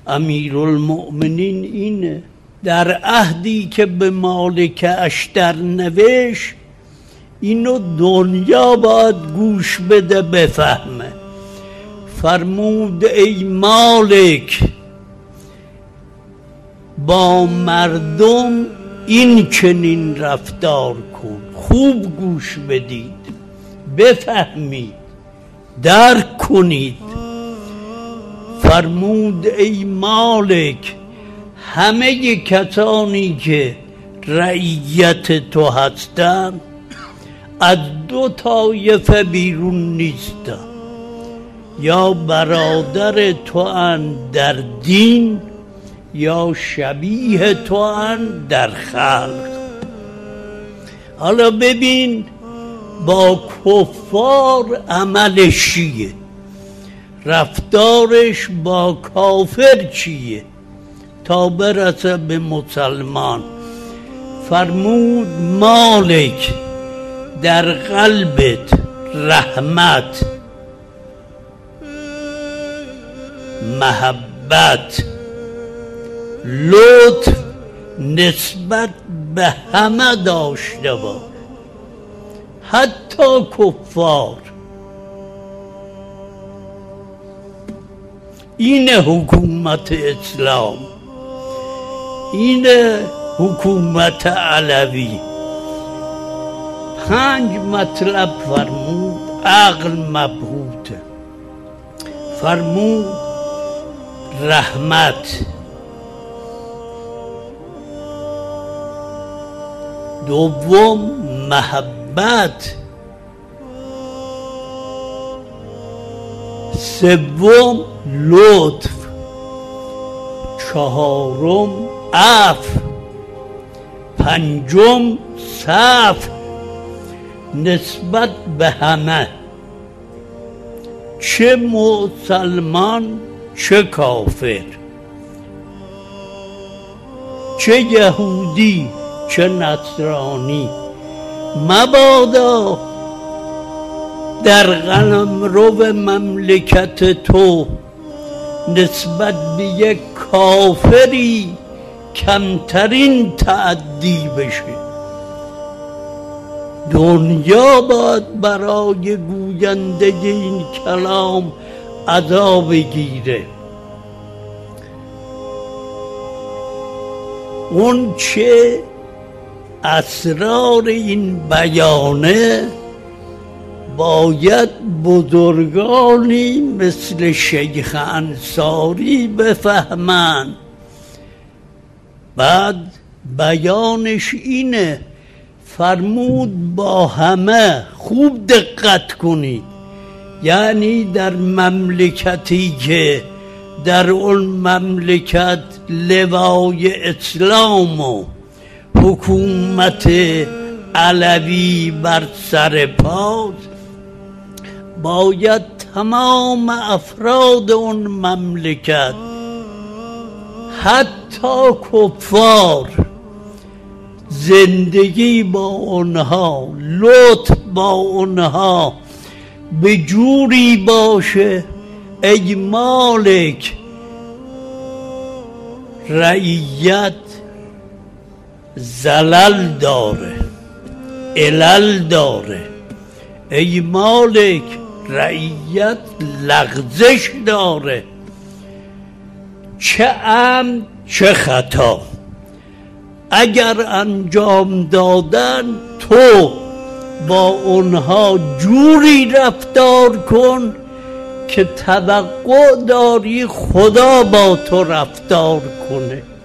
امیرالمؤمنین اینه. در عهدی که به مالک اشتر نوشت اینو دنیا باید گوش بده بفهمه. فرمود ای مالک با مردم این چنین رفتار کن. خوب گوش بدید، بفهمید، درک کنید. فرمود ای مالک همه کسانی که رعیت تو هستند از دو طایفه بیرون نیستند، یا برادر تو اند در دین یا شبیه تو اند در خلق. حالا ببین با کفار عملش چیه، رفتارش با کافر چیه تا برسه به مسلمان. فرمود مالک در قلبت رحمت، محبت، لطف نسبت به همه داشته باش، حتی کفار. این حکومت اسلام، این حکومت علوی. 5 مطلب فرمود، عقل مبهوته. فرمود رحمت، دوم محبت، سوم لطف، چهارم عفو، پنجم صفح نسبت به همه، چه مسلمان چه کافر، چه یهودی چه نصرانی. مبادا در قلمرو مملکت تو نسبت به یک کافری کمترین تعدی بشه. دنیا باید برای گوینده این کلام عذاب بگیره. اون چه اسرار این بیانه باید بزرگانی مثل شیخ انصاری بفهمن. بعد بیانش اینه، فرمود با همه خوب دقت کنید، یعنی در مملکتی که در اون مملکت لوای اسلام و حکومت علوی بر سر پاست، باید تمام افراد اون مملکت حتی کفار زندگی با اونها، لطف با اونها به جوری باشه ای مالک رعیت زلل داره، علل داره. ای مالک رعیت لغزش داره، چه عمد چه خطا. اگر انجام دادن تو با اونها جوری رفتار کن که توقع داری خدا با تو رفتار کنه.